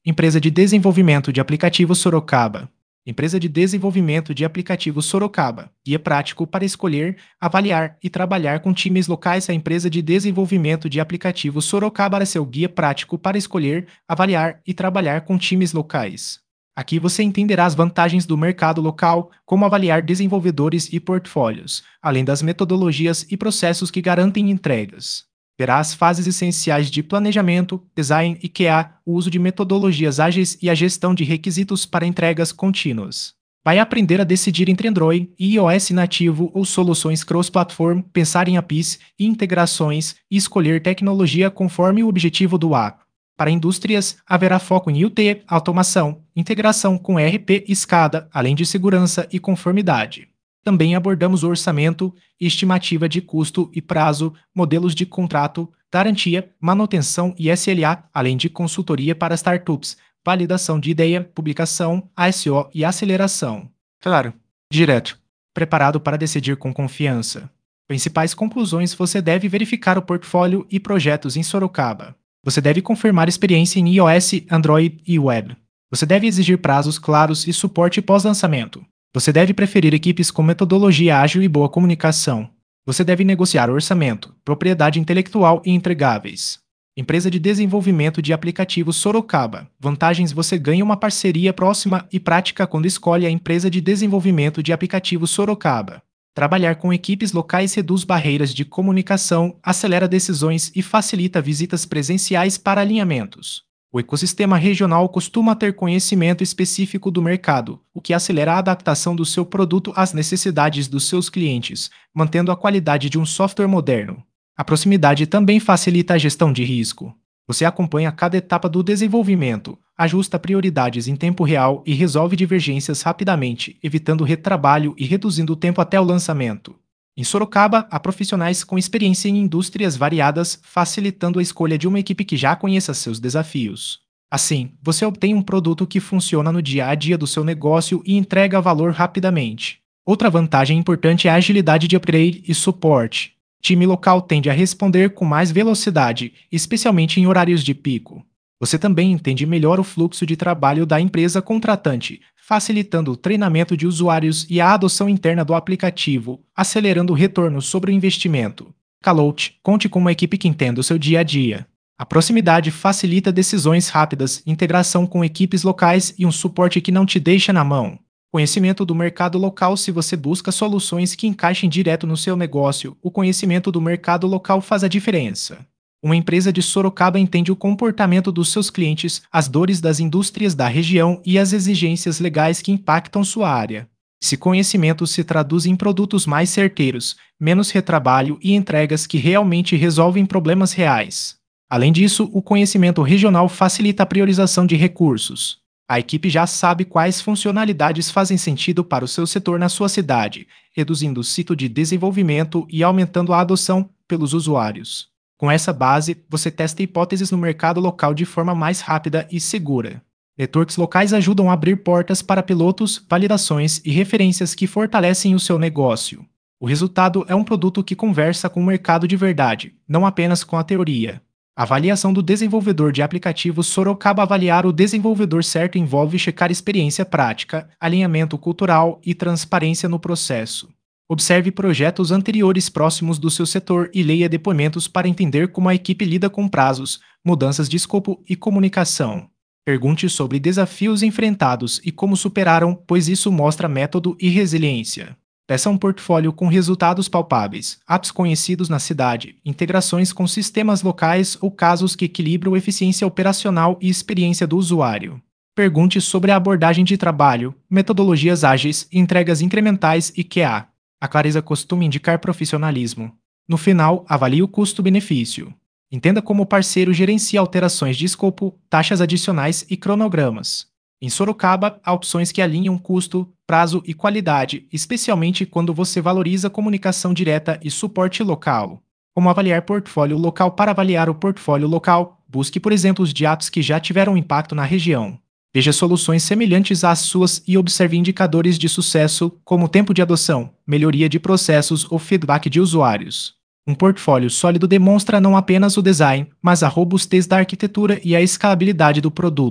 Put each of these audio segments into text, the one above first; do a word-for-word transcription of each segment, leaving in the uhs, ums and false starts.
Empresa de Desenvolvimento de Aplicativos Sorocaba. Empresa de Desenvolvimento de Aplicativos Sorocaba. Guia prático para escolher, avaliar e trabalhar com times locais. A Empresa de Desenvolvimento de Aplicativos Sorocaba é seu guia prático para escolher, avaliar e trabalhar com times locais. Aqui você entenderá as vantagens do mercado local, como avaliar desenvolvedores e portfólios, além das metodologias e processos que garantem entregas. Verá as fases essenciais de planejamento, design e Q A, o uso de metodologias ágeis e a gestão de requisitos para entregas contínuas. Vai aprender a decidir entre Android e iOS nativo ou soluções cross-platform, pensar em A P Is e integrações e escolher tecnologia conforme o objetivo do app. Para indústrias, haverá foco em I O T, automação, integração com E R P e SCADA, além de segurança e conformidade. Também abordamos o orçamento, estimativa de custo e prazo, modelos de contrato, garantia, manutenção e S L A, além de consultoria para startups, validação de ideia, publicação, A S O e aceleração. Claro, direto. Preparado para decidir com confiança. Principais conclusões: você deve verificar o portfólio e projetos em Sorocaba. Você deve confirmar experiência em iOS, Android e web. Você deve exigir prazos claros e suporte pós-lançamento. Você deve preferir equipes com metodologia ágil e boa comunicação. Você deve negociar orçamento, propriedade intelectual e entregáveis. Empresa de Desenvolvimento de Aplicativos Sorocaba. Vantagens: você ganha uma parceria próxima e prática quando escolhe a Empresa de Desenvolvimento de Aplicativos Sorocaba. Trabalhar com equipes locais reduz barreiras de comunicação, acelera decisões e facilita visitas presenciais para alinhamentos. O ecossistema regional costuma ter conhecimento específico do mercado, o que acelera a adaptação do seu produto às necessidades dos seus clientes, mantendo a qualidade de um software moderno. A proximidade também facilita a gestão de risco. Você acompanha cada etapa do desenvolvimento, ajusta prioridades em tempo real e resolve divergências rapidamente, evitando retrabalho e reduzindo o tempo até o lançamento. Em Sorocaba, há profissionais com experiência em indústrias variadas, facilitando a escolha de uma equipe que já conheça seus desafios. Assim, você obtém um produto que funciona no dia a dia do seu negócio e entrega valor rapidamente. Outra vantagem importante é a agilidade de upgrade e suporte. O time local tende a responder com mais velocidade, especialmente em horários de pico. Você também entende melhor o fluxo de trabalho da empresa contratante, facilitando o treinamento de usuários e a adoção interna do aplicativo, acelerando o retorno sobre o investimento. Calout, conte com uma equipe que entenda o seu dia a dia. A proximidade facilita decisões rápidas, integração com equipes locais e um suporte que não te deixa na mão. Conhecimento do mercado local: se você busca soluções que encaixem direto no seu negócio, o conhecimento do mercado local faz a diferença. Uma empresa de Sorocaba entende o comportamento dos seus clientes, as dores das indústrias da região e as exigências legais que impactam sua área. Esse conhecimento se traduz em produtos mais certeiros, menos retrabalho e entregas que realmente resolvem problemas reais. Além disso, o conhecimento regional facilita a priorização de recursos. A equipe já sabe quais funcionalidades fazem sentido para o seu setor na sua cidade, reduzindo o ciclo de desenvolvimento e aumentando a adoção pelos usuários. Com essa base, você testa hipóteses no mercado local de forma mais rápida e segura. Networks locais ajudam a abrir portas para pilotos, validações e referências que fortalecem o seu negócio. O resultado é um produto que conversa com o mercado de verdade, não apenas com a teoria. A avaliação do desenvolvedor de aplicativos Sorocaba. Avaliar o desenvolvedor certo envolve checar experiência prática, alinhamento cultural e transparência no processo. Observe projetos anteriores próximos do seu setor e leia depoimentos para entender como a equipe lida com prazos, mudanças de escopo e comunicação. Pergunte sobre desafios enfrentados e como superaram, pois isso mostra método e resiliência. Peça um portfólio com resultados palpáveis, apps conhecidos na cidade, integrações com sistemas locais ou casos que equilibram eficiência operacional e experiência do usuário. Pergunte sobre a abordagem de trabalho, metodologias ágeis, entregas incrementais e Q A. A clareza costuma indicar profissionalismo. No final, avalie o custo-benefício. Entenda como o parceiro gerencia alterações de escopo, taxas adicionais e cronogramas. Em Sorocaba, há opções que alinham custo, prazo e qualidade, especialmente quando você valoriza comunicação direta e suporte local. Como avaliar portfólio local? Para avaliar o portfólio local, busque por exemplos de apps que já tiveram impacto na região. Veja soluções semelhantes às suas e observe indicadores de sucesso, como tempo de adoção, melhoria de processos ou feedback de usuários. Um portfólio sólido demonstra não apenas o design, mas a robustez da arquitetura e a escalabilidade do produto.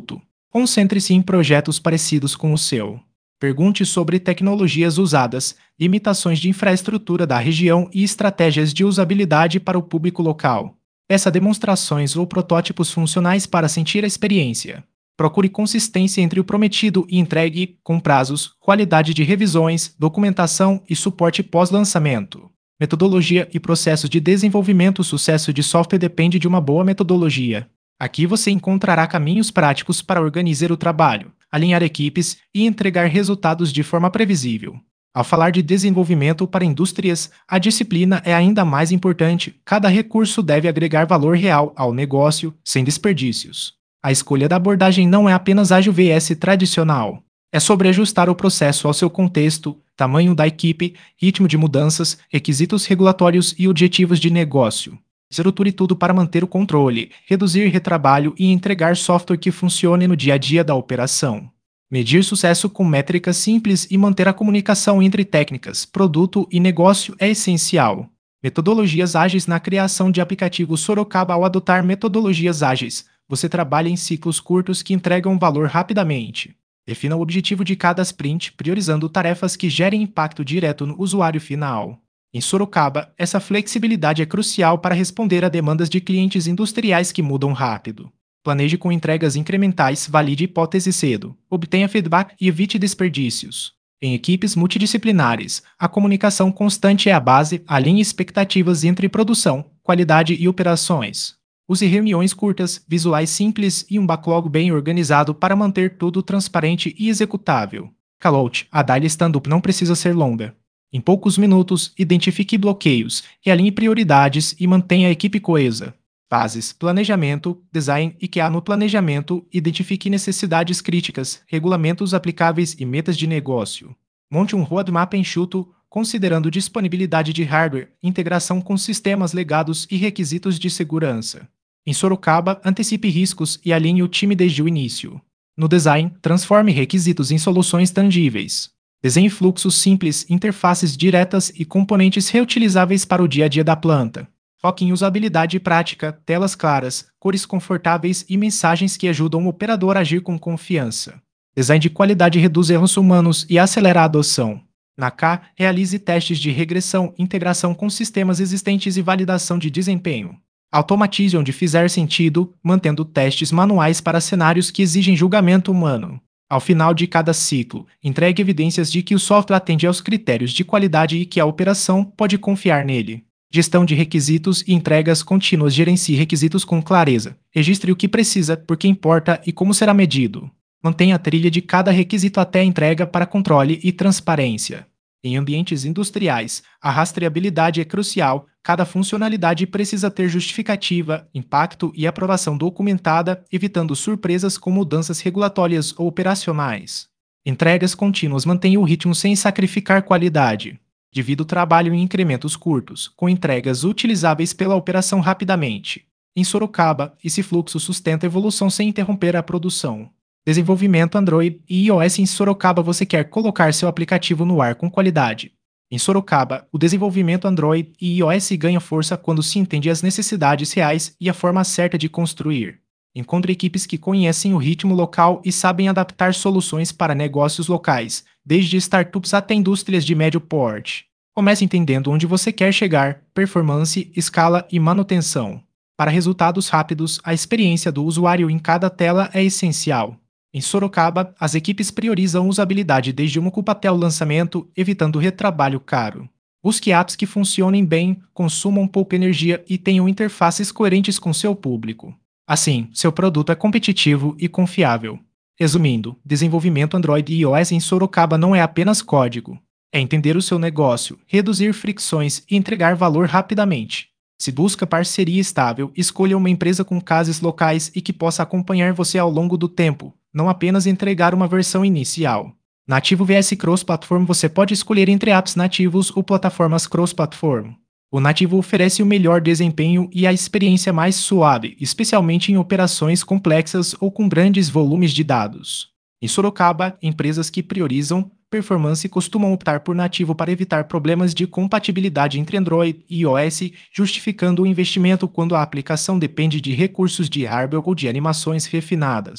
Concentre-se em projetos parecidos com o seu. Pergunte sobre tecnologias usadas, limitações de infraestrutura da região e estratégias de usabilidade para o público local. Peça demonstrações ou protótipos funcionais para sentir a experiência. Procure consistência entre o prometido e entregue, com prazos, qualidade de revisões, documentação e suporte pós-lançamento. Metodologia e processos de desenvolvimento. O sucesso de software depende de uma boa metodologia. Aqui você encontrará caminhos práticos para organizar o trabalho, alinhar equipes e entregar resultados de forma previsível. Ao falar de desenvolvimento para indústrias, a disciplina é ainda mais importante. Cada recurso deve agregar valor real ao negócio, sem desperdícios. A escolha da abordagem não é apenas ágil versus tradicional. É sobre ajustar o processo ao seu contexto, tamanho da equipe, ritmo de mudanças, requisitos regulatórios e objetivos de negócio. Estruture tudo para manter o controle, reduzir retrabalho e entregar software que funcione no dia a dia da operação. Medir sucesso com métricas simples e manter a comunicação entre técnicas, produto e negócio é essencial. Metodologias ágeis na criação de aplicativos. Sorocaba. Ao adotar metodologias ágeis, você trabalha em ciclos curtos que entregam valor rapidamente. Defina o objetivo de cada sprint, priorizando tarefas que gerem impacto direto no usuário final. Em Sorocaba, essa flexibilidade é crucial para responder a demandas de clientes industriais que mudam rápido. Planeje com entregas incrementais, valide hipóteses cedo, obtenha feedback e evite desperdícios. Em equipes multidisciplinares, a comunicação constante é a base. Alinhe expectativas entre produção, qualidade e operações. Use reuniões curtas, visuais simples e um backlog bem organizado para manter tudo transparente e executável. Callout. A daily stand-up não precisa ser longa. Em poucos minutos, identifique bloqueios, realinhe prioridades e mantenha a equipe coesa. Fases: planejamento, design e Q A. No planejamento, identifique necessidades críticas, regulamentos aplicáveis e metas de negócio. Monte um roadmap enxuto, considerando disponibilidade de hardware, integração com sistemas legados e requisitos de segurança. Em Sorocaba, antecipe riscos e alinhe o time desde o início. No design, transforme requisitos em soluções tangíveis. Desenhe fluxos simples, interfaces diretas e componentes reutilizáveis para o dia a dia da planta. Foque em usabilidade prática, telas claras, cores confortáveis e mensagens que ajudam o operador a agir com confiança. Design de qualidade reduz erros humanos e acelera a adoção. Na K, realize testes de regressão, integração com sistemas existentes e validação de desempenho. Automatize onde fizer sentido, mantendo testes manuais para cenários que exigem julgamento humano. Ao final de cada ciclo, entregue evidências de que o software atende aos critérios de qualidade e que a operação pode confiar nele. Gestão de requisitos e entregas contínuas. Gerencie requisitos com clareza. Registre o que precisa, por que importa e como será medido. Mantenha a trilha de cada requisito até a entrega para controle e transparência. Em ambientes industriais, a rastreabilidade é crucial. Cada funcionalidade precisa ter justificativa, impacto e aprovação documentada, evitando surpresas com mudanças regulatórias ou operacionais. Entregas contínuas. Mantenha o ritmo sem sacrificar qualidade. Divida o trabalho em incrementos curtos, com entregas utilizáveis pela operação rapidamente. Em Sorocaba, esse fluxo sustenta a evolução sem interromper a produção. Desenvolvimento Android e iOS. Em Sorocaba, você quer colocar seu aplicativo no ar com qualidade. Em Sorocaba, o desenvolvimento Android e iOS ganha força quando se entende as necessidades reais e a forma certa de construir. Encontre equipes que conhecem o ritmo local e sabem adaptar soluções para negócios locais, desde startups até indústrias de médio porte. Comece entendendo onde você quer chegar, performance, escala e manutenção. Para resultados rápidos, a experiência do usuário em cada tela é essencial. Em Sorocaba, as equipes priorizam usabilidade desde o mock-up até o lançamento, evitando retrabalho caro. Busque apps que funcionem bem, consumam pouca energia e tenham interfaces coerentes com seu público. Assim, seu produto é competitivo e confiável. Resumindo, desenvolvimento Android e iOS em Sorocaba não é apenas código. É entender o seu negócio, reduzir fricções e entregar valor rapidamente. Se busca parceria estável, escolha uma empresa com cases locais e que possa acompanhar você ao longo do tempo, não apenas entregar uma versão inicial. Nativo versus Cross-Platform. Você pode escolher entre apps nativos ou plataformas cross-platform. O nativo oferece o melhor desempenho e a experiência mais suave, especialmente em operações complexas ou com grandes volumes de dados. Em Sorocaba, empresas que priorizam performance costumam optar por nativo para evitar problemas de compatibilidade entre Android e iOS, justificando o investimento quando a aplicação depende de recursos de hardware ou de animações refinadas.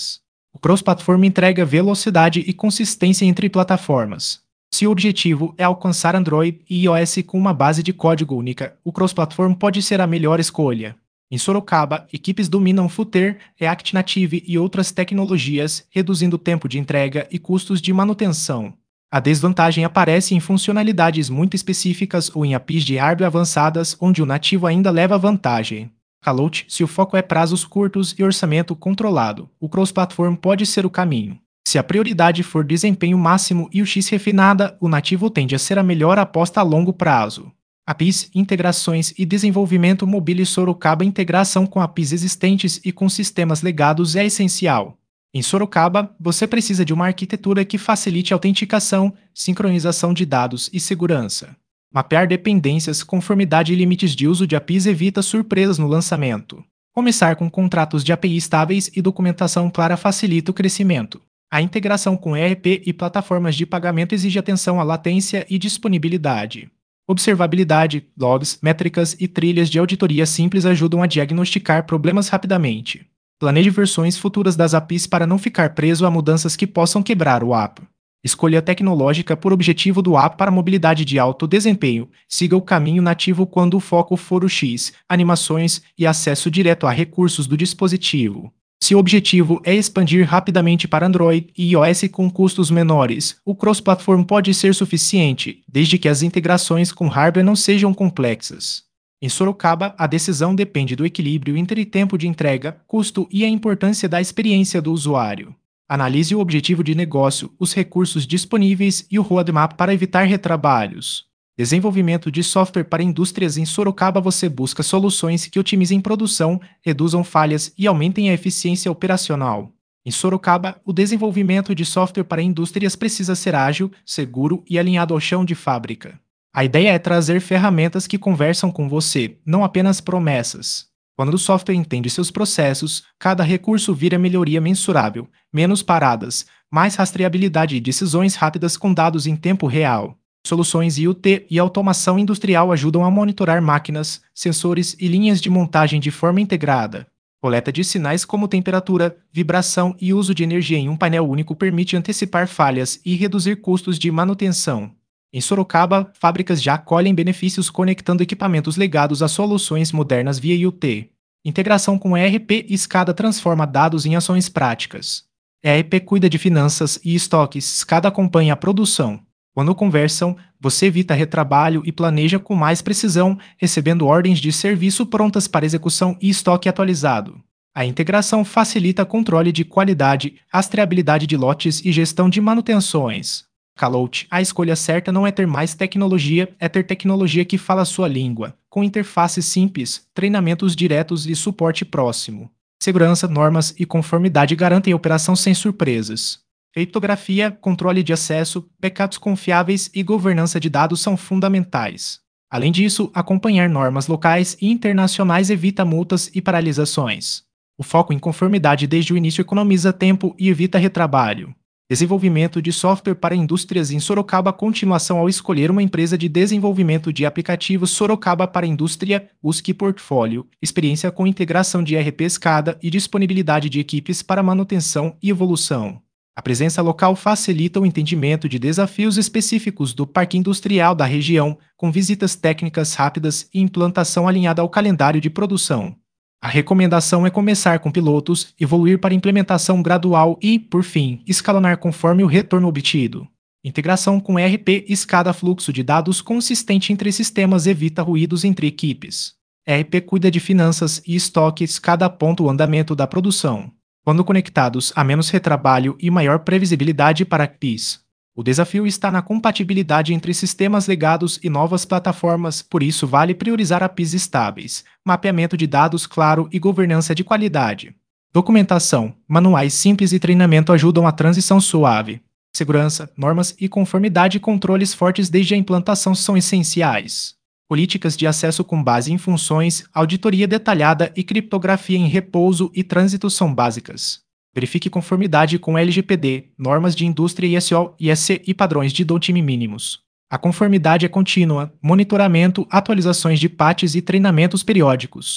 O cross-platform entrega velocidade e consistência entre plataformas. Se o objetivo é alcançar Android e iOS com uma base de código única, o cross-platform pode ser a melhor escolha. Em Sorocaba, equipes dominam Flutter, React Native e outras tecnologias, reduzindo o tempo de entrega e custos de manutenção. A desvantagem aparece em funcionalidades muito específicas ou em A P Is de hardware avançadas, onde o nativo ainda leva vantagem. Calout, se o foco é prazos curtos e orçamento controlado, o cross-platform pode ser o caminho. Se a prioridade for desempenho máximo e U X refinada, o nativo tende a ser a melhor aposta a longo prazo. A P Is, integrações e desenvolvimento mobile. Sorocaba. Integração com A P Is existentes e com sistemas legados é essencial. Em Sorocaba, você precisa de uma arquitetura que facilite autenticação, sincronização de dados e segurança. Mapear dependências, conformidade e limites de uso de A P Is evita surpresas no lançamento. Começar com contratos de A P I estáveis e documentação clara facilita o crescimento. A integração com E R P e plataformas de pagamento exige atenção à latência e disponibilidade. Observabilidade, logs, métricas e trilhas de auditoria simples ajudam a diagnosticar problemas rapidamente. Planeje versões futuras das A P Is para não ficar preso a mudanças que possam quebrar o app. Escolha tecnológica por objetivo do app para mobilidade de alto desempenho. Siga o caminho nativo quando o foco for o X, animações e acesso direto a recursos do dispositivo. Se o objetivo é expandir rapidamente para Android e iOS com custos menores, o cross-platform pode ser suficiente, desde que as integrações com hardware não sejam complexas. Em Sorocaba, a decisão depende do equilíbrio entre tempo de entrega, custo e a importância da experiência do usuário. Analise o objetivo de negócio, os recursos disponíveis e o roadmap para evitar retrabalhos. Desenvolvimento de software para indústrias. Em Sorocaba você busca soluções que otimizem produção, reduzam falhas e aumentem a eficiência operacional. Em Sorocaba, o desenvolvimento de software para indústrias precisa ser ágil, seguro e alinhado ao chão de fábrica. A ideia é trazer ferramentas que conversam com você, não apenas promessas. Quando o software entende seus processos, cada recurso vira melhoria mensurável, menos paradas, mais rastreabilidade e decisões rápidas com dados em tempo real. Soluções I O T e automação industrial ajudam a monitorar máquinas, sensores e linhas de montagem de forma integrada. Coleta de sinais como temperatura, vibração e uso de energia em um painel único permite antecipar falhas e reduzir custos de manutenção. Em Sorocaba, fábricas já colhem benefícios conectando equipamentos legados a soluções modernas via I O T. Integração com E R P e SCADA transforma dados em ações práticas. E R P cuida de finanças e estoques, SCADA acompanha a produção. Quando conversam, você evita retrabalho e planeja com mais precisão, recebendo ordens de serviço prontas para execução e estoque atualizado. A integração facilita controle de qualidade, rastreabilidade de lotes e gestão de manutenções. Calout, a escolha certa não é ter mais tecnologia, é ter tecnologia que fala a sua língua, com interfaces simples, treinamentos diretos e suporte próximo. Segurança, normas e conformidade garantem a operação sem surpresas. Criptografia, controle de acesso, backups confiáveis e governança de dados são fundamentais. Além disso, acompanhar normas locais e internacionais evita multas e paralisações. O foco em conformidade desde o início economiza tempo e evita retrabalho. Desenvolvimento de software para indústrias. Em Sorocaba. Continuação ao escolher uma empresa de desenvolvimento de aplicativos. Sorocaba para indústria, busque portfólio, experiência com integração de E R P SCADA e disponibilidade de equipes para manutenção e evolução. A presença local facilita o entendimento de desafios específicos do parque industrial da região, com visitas técnicas rápidas e implantação alinhada ao calendário de produção. A recomendação é começar com pilotos, evoluir para implementação gradual e, por fim, escalonar conforme o retorno obtido. Integração com E R P e SCADA. Fluxo de dados consistente entre sistemas evita ruídos entre equipes. E R P cuida de finanças e estoque. SCADA aponta o andamento da produção. Quando conectados, há menos retrabalho e maior previsibilidade para A P Is. O desafio está na compatibilidade entre sistemas legados e novas plataformas, por isso vale priorizar A P Is estáveis, mapeamento de dados claro e governança de qualidade. Documentação, manuais simples e treinamento ajudam a transição suave. Segurança, normas e conformidade. Controles fortes desde a implantação são essenciais. Políticas de acesso com base em funções, auditoria detalhada e criptografia em repouso e trânsito são básicas. Verifique conformidade com L G P D, normas de indústria I S O, I S C e padrões de downtime mínimos. A conformidade é contínua, monitoramento, atualizações de patches e treinamentos periódicos.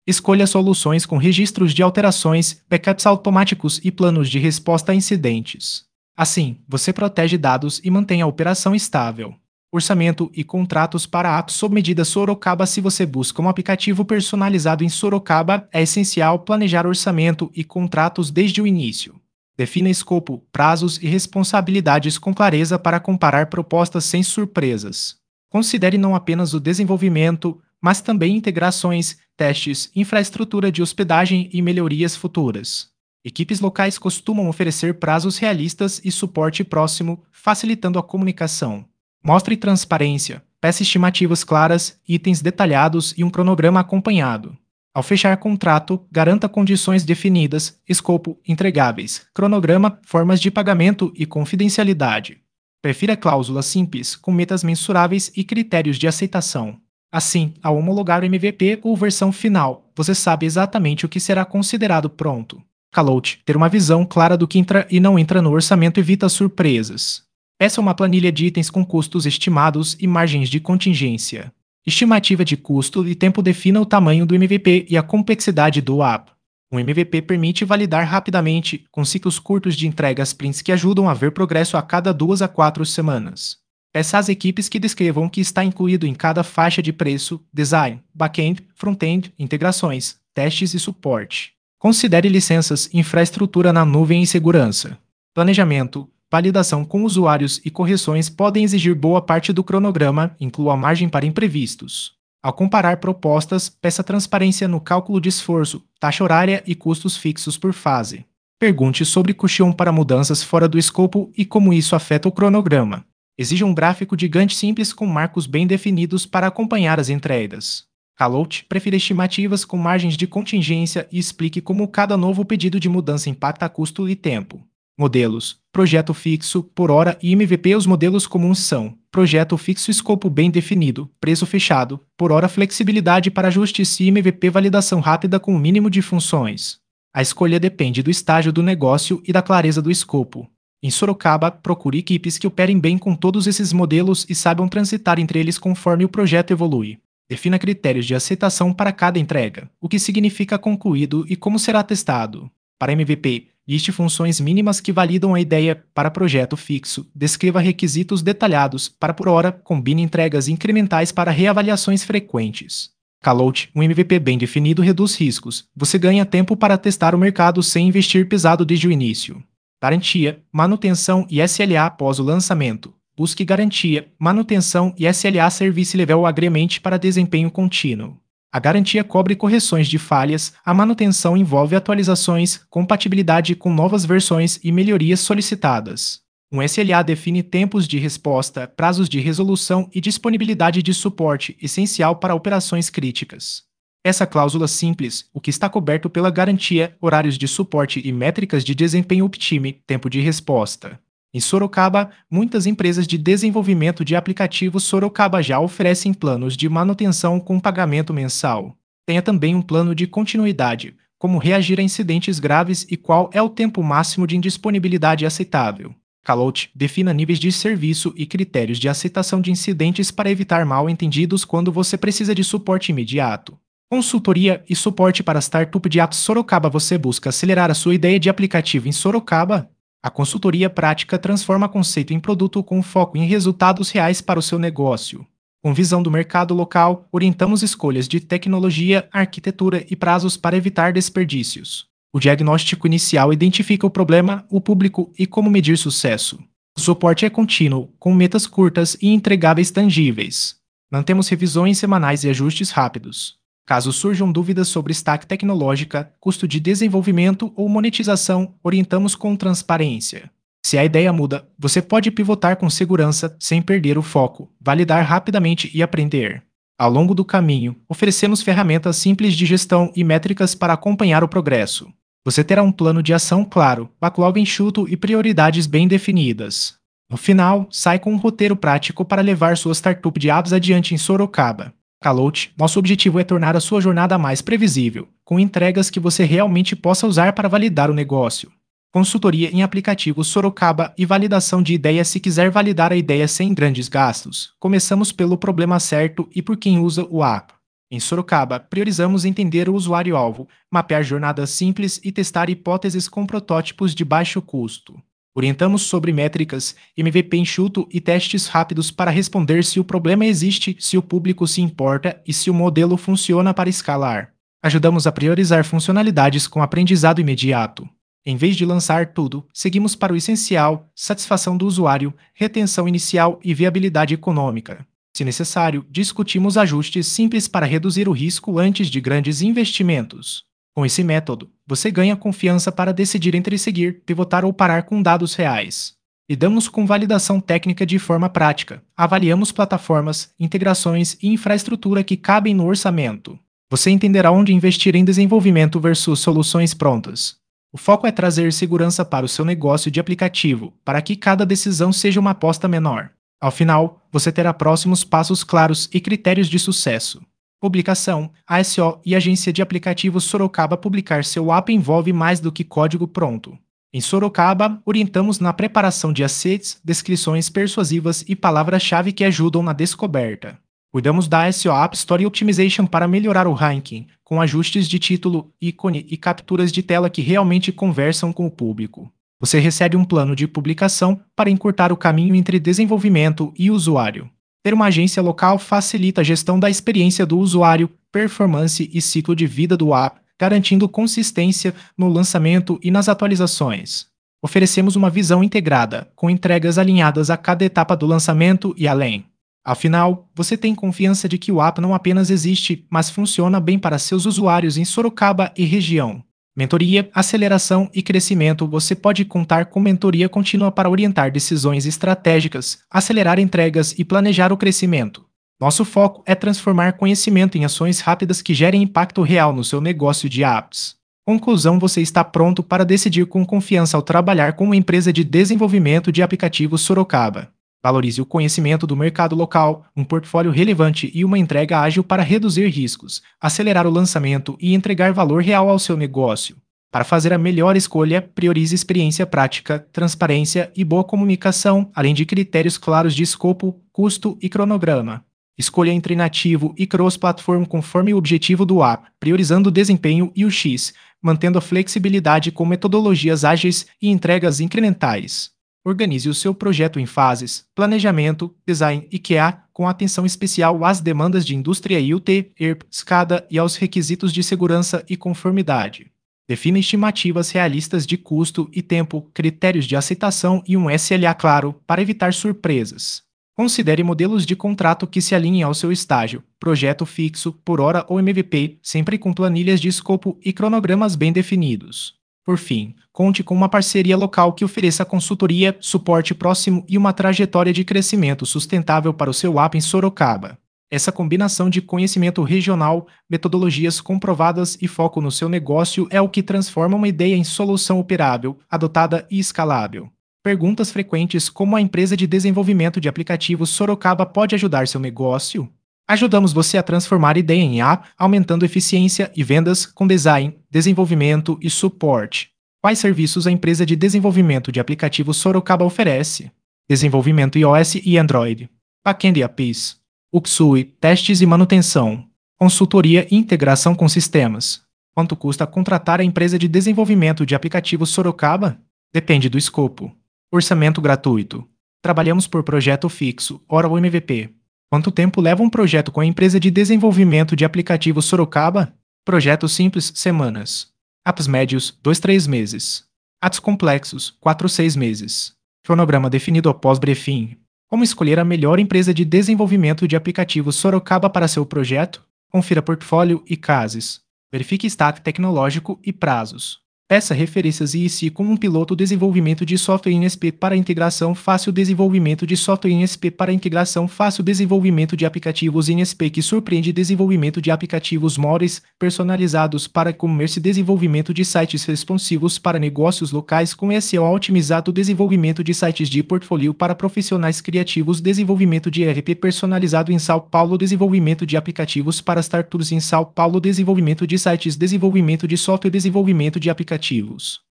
Escolha soluções com registros de alterações, backups automáticos e planos de resposta a incidentes. Assim, você protege dados e mantém a operação estável. Orçamento e contratos para apps sob medida Sorocaba. Se você busca um aplicativo personalizado em Sorocaba, é essencial planejar orçamento e contratos desde o início. Defina escopo, prazos e responsabilidades com clareza para comparar propostas sem surpresas. Considere não apenas o desenvolvimento, mas também integrações, testes, infraestrutura de hospedagem e melhorias futuras. Equipes locais costumam oferecer prazos realistas e suporte próximo, facilitando a comunicação. Mostre transparência, peça estimativas claras, itens detalhados e um cronograma acompanhado. Ao fechar contrato, garanta condições definidas, escopo, entregáveis, cronograma, formas de pagamento e confidencialidade. Prefira cláusulas simples, com metas mensuráveis e critérios de aceitação. Assim, ao homologar o M V P ou versão final, você sabe exatamente o que será considerado pronto. Calout, ter uma visão clara do que entra e não entra no orçamento evita surpresas. Peça uma planilha de itens com custos estimados e margens de contingência. Estimativa de custo e tempo. Defina o tamanho do M V P e a complexidade do app. Um M V P permite validar rapidamente, com ciclos curtos de entregas sprints que ajudam a ver progresso a cada duas a quatro semanas. Peça às equipes que descrevam o que está incluído em cada faixa de preço, design, back-end, front-end, integrações, testes e suporte. Considere licenças, infraestrutura na nuvem e segurança. Planejamento, validação com usuários e correções podem exigir boa parte do cronograma, inclua a margem para imprevistos. Ao comparar propostas, peça transparência no cálculo de esforço, taxa horária e custos fixos por fase. Pergunte sobre cushion para mudanças fora do escopo e como isso afeta o cronograma. Exija um gráfico de Gantt simples com marcos bem definidos para acompanhar as entregas. Calout, prefira estimativas com margens de contingência e explique como cada novo pedido de mudança impacta custo e tempo. Modelos: projeto fixo, por hora e M V P. Os modelos comuns são: projeto fixo, escopo bem definido, preço fechado, por hora, flexibilidade para ajustes e M V P, validação rápida com o mínimo de funções. A escolha depende do estágio do negócio e da clareza do escopo. Em Sorocaba, procure equipes que operem bem com todos esses modelos e saibam transitar entre eles conforme o projeto evolui. Defina critérios de aceitação para cada entrega, o que significa concluído e como será testado. Para M V P, liste funções mínimas que validam a ideia. Para projeto fixo, descreva requisitos detalhados. Para por hora, combine entregas incrementais para reavaliações frequentes. Calout, um M V P bem definido reduz riscos. Você ganha tempo para testar o mercado sem investir pesado desde o início. Garantia, manutenção e S L A após o lançamento. Busque garantia, manutenção e S L A Service Level Agreement para desempenho contínuo. A garantia cobre correções de falhas, a manutenção envolve atualizações, compatibilidade com novas versões e melhorias solicitadas. Um S L A define tempos de resposta, prazos de resolução e disponibilidade de suporte, essencial para operações críticas. Essa cláusula simples, o que está coberto pela garantia, horários de suporte e métricas de desempenho optime, tempo de resposta. Em Sorocaba, muitas empresas de desenvolvimento de aplicativos Sorocaba já oferecem planos de manutenção com pagamento mensal. Tenha também um plano de continuidade, como reagir a incidentes graves e qual é o tempo máximo de indisponibilidade aceitável. Calout, defina níveis de serviço e critérios de aceitação de incidentes para evitar mal-entendidos quando você precisa de suporte imediato. Consultoria e suporte para startup de apps Sorocaba. Você busca acelerar a sua ideia de aplicativo em Sorocaba? A consultoria prática transforma conceito em produto com foco em resultados reais para o seu negócio. Com visão do mercado local, orientamos escolhas de tecnologia, arquitetura e prazos para evitar desperdícios. O diagnóstico inicial identifica o problema, o público e como medir sucesso. O suporte é contínuo, com metas curtas e entregáveis tangíveis. Mantemos revisões semanais e ajustes rápidos. Caso surjam dúvidas sobre stack tecnológica, custo de desenvolvimento ou monetização, orientamos com transparência. Se a ideia muda, você pode pivotar com segurança, sem perder o foco, validar rapidamente e aprender. Ao longo do caminho, oferecemos ferramentas simples de gestão e métricas para acompanhar o progresso. Você terá um plano de ação claro, backlog enxuto e prioridades bem definidas. No final, sai com um roteiro prático para levar sua startup de apps adiante em Sorocaba. Calout, nosso objetivo é tornar a sua jornada mais previsível, com entregas que você realmente possa usar para validar o negócio. Consultoria em aplicativos Sorocaba e validação de ideias. Se quiser validar a ideia sem grandes gastos, começamos pelo problema certo e por quem usa o app. Em Sorocaba, priorizamos entender o usuário-alvo, mapear jornadas simples e testar hipóteses com protótipos de baixo custo. Orientamos sobre métricas, M V P enxuto e testes rápidos para responder se o problema existe, se o público se importa e se o modelo funciona para escalar. Ajudamos a priorizar funcionalidades com aprendizado imediato. Em vez de lançar tudo, seguimos para o essencial: satisfação do usuário, retenção inicial e viabilidade econômica. Se necessário, discutimos ajustes simples para reduzir o risco antes de grandes investimentos. Com esse método, você ganha confiança para decidir entre seguir, pivotar ou parar com dados reais. Lidamos com validação técnica de forma prática. Avaliamos plataformas, integrações e infraestrutura que cabem no orçamento. Você entenderá onde investir em desenvolvimento versus soluções prontas. O foco é trazer segurança para o seu negócio de aplicativo, para que cada decisão seja uma aposta menor. Ao final, você terá próximos passos claros e critérios de sucesso. Publicação: A S O e Agência de Aplicativos Sorocaba. Publicar seu app envolve mais do que código pronto. Em Sorocaba, orientamos na preparação de assets, descrições persuasivas e palavras-chave que ajudam na descoberta. Cuidamos da S E O App Store Optimization para melhorar o ranking, com ajustes de título, ícone e capturas de tela que realmente conversam com o público. Você recebe um plano de publicação para encurtar o caminho entre desenvolvimento e usuário. Ter uma agência local facilita a gestão da experiência do usuário, performance e ciclo de vida do app, garantindo consistência no lançamento e nas atualizações. Oferecemos uma visão integrada, com entregas alinhadas a cada etapa do lançamento e além. Afinal, você tem confiança de que o app não apenas existe, mas funciona bem para seus usuários em Sorocaba e região. Mentoria, aceleração e crescimento. Você pode contar com mentoria contínua para orientar decisões estratégicas, acelerar entregas e planejar o crescimento. Nosso foco é transformar conhecimento em ações rápidas que gerem impacto real no seu negócio de apps. Conclusão: você está pronto para decidir com confiança ao trabalhar com uma empresa de desenvolvimento de aplicativos Sorocaba. Valorize o conhecimento do mercado local, um portfólio relevante e uma entrega ágil para reduzir riscos, acelerar o lançamento e entregar valor real ao seu negócio. Para fazer a melhor escolha, priorize experiência prática, transparência e boa comunicação, além de critérios claros de escopo, custo e cronograma. Escolha entre nativo e cross-platform conforme o objetivo do app, priorizando o desempenho e o X, mantendo a flexibilidade com metodologias ágeis e entregas incrementais. Organize o seu projeto em fases: planejamento, design e Q A, com atenção especial às demandas de indústria I O T, E R P, SCADA e aos requisitos de segurança e conformidade. Defina estimativas realistas de custo e tempo, critérios de aceitação e um S L A claro, para evitar surpresas. Considere modelos de contrato que se alinhem ao seu estágio, projeto fixo, por hora ou M V P, sempre com planilhas de escopo e cronogramas bem definidos. Por fim, conte com uma parceria local que ofereça consultoria, suporte próximo e uma trajetória de crescimento sustentável para o seu app em Sorocaba. Essa combinação de conhecimento regional, metodologias comprovadas e foco no seu negócio é o que transforma uma ideia em solução operável, adotada e escalável. Perguntas frequentes: como a empresa de desenvolvimento de aplicativos Sorocaba pode ajudar seu negócio? Ajudamos você a transformar ideia em app, aumentando eficiência e vendas com design, desenvolvimento e suporte. Quais serviços a empresa de desenvolvimento de aplicativos Sorocaba oferece? Desenvolvimento iOS e Android. Backend e A P Is. U X U I, testes e manutenção. Consultoria e integração com sistemas. Quanto custa contratar a empresa de desenvolvimento de aplicativos Sorocaba? Depende do escopo. Orçamento gratuito. Trabalhamos por projeto fixo, hora ou M V P. Quanto tempo leva um projeto com a empresa de desenvolvimento de aplicativos Sorocaba? Projetos simples, semanas. Apps médios, dois a três meses. Apps complexos, quatro a seis meses. Cronograma definido após briefing. Como escolher a melhor empresa de desenvolvimento de aplicativos Sorocaba para seu projeto? Confira portfólio e cases. Verifique stack tecnológico e prazos. Peça referências e inicie com um piloto desenvolvimento de software N S P para integração fácil desenvolvimento de software N S P para integração fácil desenvolvimento de aplicativos N S P que surpreende desenvolvimento de aplicativos móveis personalizados para e-commerce desenvolvimento de sites responsivos para negócios locais com S E O otimizado desenvolvimento de sites de portfólio para profissionais criativos desenvolvimento de E R P personalizado em São Paulo desenvolvimento de aplicativos para startups em São Paulo desenvolvimento de sites desenvolvimento de software desenvolvimento de aplicativos